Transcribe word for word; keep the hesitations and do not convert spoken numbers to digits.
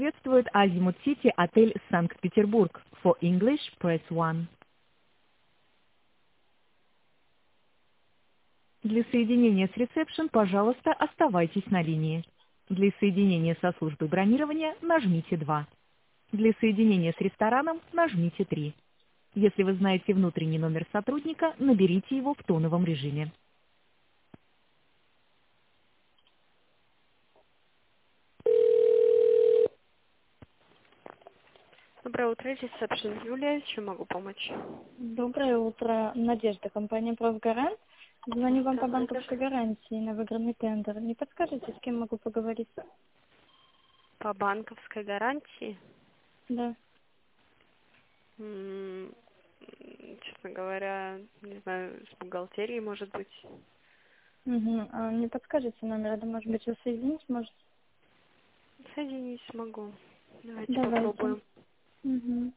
Приветствует Азимут Сити отель Санкт-Петербург. For English, press one. Для соединения с ресепшн, пожалуйста, оставайтесь на линии. Для соединения со службой бронирования нажмите два. Для соединения с рестораном нажмите три. Если вы знаете внутренний номер сотрудника, наберите его в тоновом режиме. Доброе утро, ресепшн Юлия. Чем могу помочь? Доброе утро, Надежда, компания «Профгарант». Звоню вам по Так, банковской гарантии на выигранный тендер. Не подскажете, с кем могу поговорить? по банковской гарантии, Да. м, честно говоря, не знаю, с бухгалтерией, может быть. Угу. А не подскажете номер? Да, может быть, вы соединить можете? Соединить смогу. Давайте Давайте. попробуем. Угу.